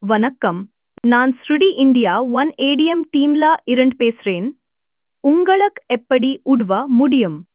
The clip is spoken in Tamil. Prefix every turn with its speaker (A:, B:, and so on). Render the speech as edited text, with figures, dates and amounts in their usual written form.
A: வணக்கம். நான் ஸ்ருடி இந்தியா ஒன் ஏடிஎம் டீம்ல இருந்து பேசுறேன். உங்களுக்கு எப்படி உதவ முடியும்?